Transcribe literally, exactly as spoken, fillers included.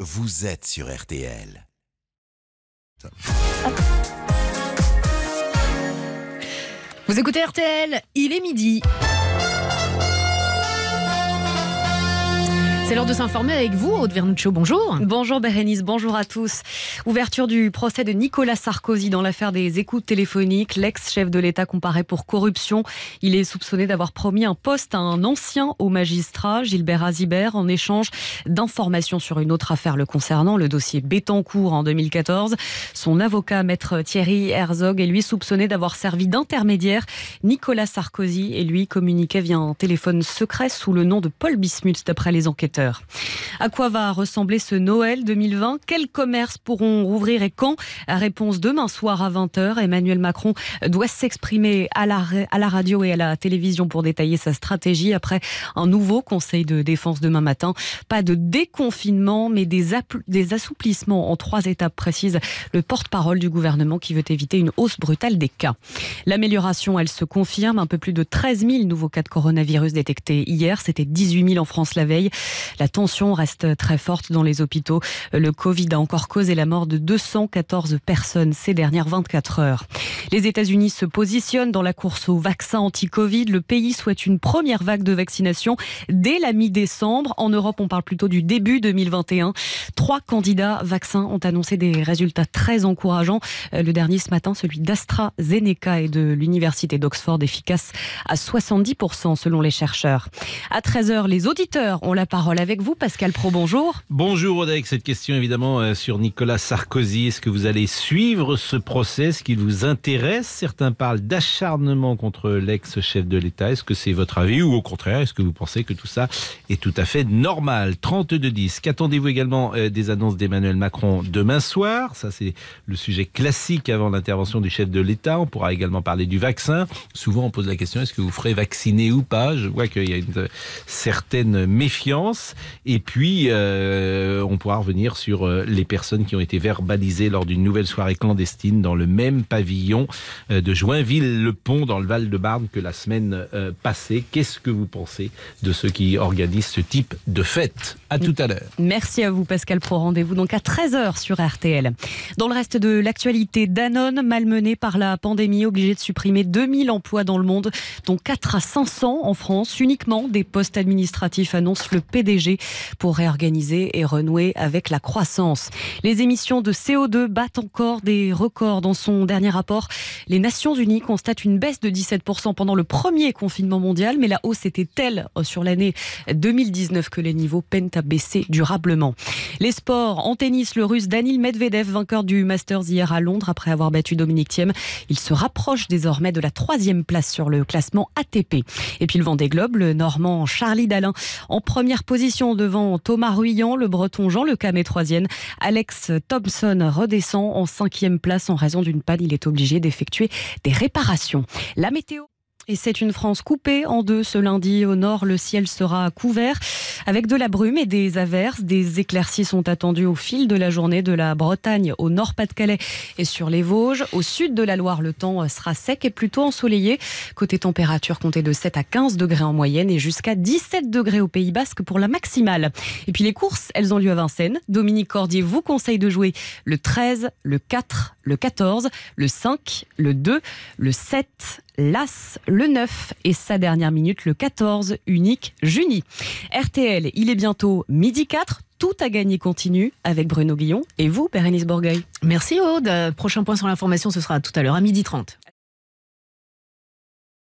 vous êtes sur R T L. Vous écoutez R T L, il est midi. C'est l'heure de s'informer avec vous, Aude Vernuccio, bonjour. Bonjour Bérénice, bonjour à tous. Ouverture du procès de Nicolas Sarkozy dans l'affaire des écoutes téléphoniques. L'ex-chef de l'État comparaît pour corruption. Il est soupçonné d'avoir promis un poste à un ancien haut magistrat, Gilbert Azibert, en échange d'informations sur une autre affaire le concernant, le dossier Bettencourt en deux mille quatorze. Son avocat, maître Thierry Herzog, est lui soupçonné d'avoir servi d'intermédiaire. Nicolas Sarkozy et lui communiquaient via un téléphone secret sous le nom de Paul Bismuth, d'après les enquêteurs. À quoi va ressembler ce Noël deux mille vingt ? Quels commerces pourront rouvrir et quand ? Réponse demain soir à vingt heures. Emmanuel Macron doit s'exprimer à la, à la radio et à la télévision pour détailler sa stratégie après un nouveau conseil de défense demain matin. Pas de déconfinement, mais des, des assouplissements en trois étapes, précise le porte-parole du gouvernement qui veut éviter une hausse brutale des cas. L'amélioration, elle se confirme. Un peu plus de treize mille nouveaux cas de coronavirus détectés hier. C'était dix-huit mille en France la veille. La tension reste très forte dans les hôpitaux. Le Covid a encore causé la mort de deux cent quatorze personnes ces dernières vingt-quatre heures. Les États-Unis se positionnent dans la course au vaccin anti-Covid. Le pays souhaite une première vague de vaccination dès la mi-décembre. En Europe, on parle plutôt du début deux mille vingt et un. Trois candidats vaccins ont annoncé des résultats très encourageants. Le dernier ce matin, celui d'AstraZeneca et de l'université d'Oxford, efficace à soixante-dix pour cent selon les chercheurs. À treize heures, les auditeurs ont la parole avec vous, Pascal Praud, bonjour. Bonjour, avec cette question évidemment euh, sur Nicolas Sarkozy. Est-ce que vous allez suivre ce procès ? Est-ce qu'il vous intéresse ? Certains parlent d'acharnement contre l'ex-chef de l'État. Est-ce que c'est votre avis ou au contraire, est-ce que vous pensez que tout ça est tout à fait normal ? trente-deux dix. Qu'attendez-vous également euh, des annonces d'Emmanuel Macron demain soir ? Ça, c'est le sujet classique avant l'intervention du chef de l'État. On pourra également parler du vaccin. Souvent, on pose la question, est-ce que vous ferez vacciner ou pas ? Je vois qu'il y a une certaine méfiance. Et puis, euh, on pourra revenir sur euh, les personnes qui ont été verbalisées lors d'une nouvelle soirée clandestine dans le même pavillon euh, de Joinville-le-Pont dans le Val-de-Marne que la semaine euh, passée. Qu'est-ce que vous pensez de ceux qui organisent ce type de fête ? À tout à l'heure. Merci à vous, Pascal Praud. Rendez-vous donc à treize heures sur R T L. Dans le reste de l'actualité, Danone, malmené par la pandémie, obligé de supprimer deux mille emplois dans le monde, dont quatre à cinq cents en France. Uniquement des postes administratifs, annonce le P D G, pour réorganiser et renouer avec la croissance. Les émissions de C O deux battent encore des records. Dans son dernier rapport, les Nations Unies constatent une baisse de dix-sept pour cent pendant le premier confinement mondial, mais la hausse était telle sur l'année deux mille dix-neuf que les niveaux peinent à baisser durablement. Les sports, en tennis, le Russe Daniil Medvedev, vainqueur du Masters hier à Londres après avoir battu Dominic Thiem. Il se rapproche désormais de la troisième place sur le classement A T P. Et puis le Vendée Globe, le Normand Charlie Dalin en première position devant Thomas Ruyant, le Breton Jean Le Cam est troisième. Alex Thompson redescend en cinquième place en raison d'une panne. Il est obligé d'effectuer des réparations. La météo. Et c'est une France coupée en deux ce lundi. Au nord, le ciel sera couvert avec de la brume et des averses. Des éclaircies sont attendues au fil de la journée de la Bretagne au Nord-Pas-de-Calais et sur les Vosges. Au sud de la Loire, le temps sera sec et plutôt ensoleillé. Côté température, comptez de sept à quinze degrés en moyenne et jusqu'à dix-sept degrés au Pays Basque pour la maximale. Et puis les courses, elles ont lieu à Vincennes. Dominique Cordier vous conseille de jouer le treize, le quatre, le quatorze, le cinq, le deux, le sept, l'As, le neuf et sa dernière minute, le quatorze, unique Juni. R T L, il est bientôt midi quatre. Tout à gagner continue avec Bruno Guillon et vous, Bérénice Bourgueil. Merci Aude. Prochain point sur l'information, ce sera tout à l'heure à midi trente.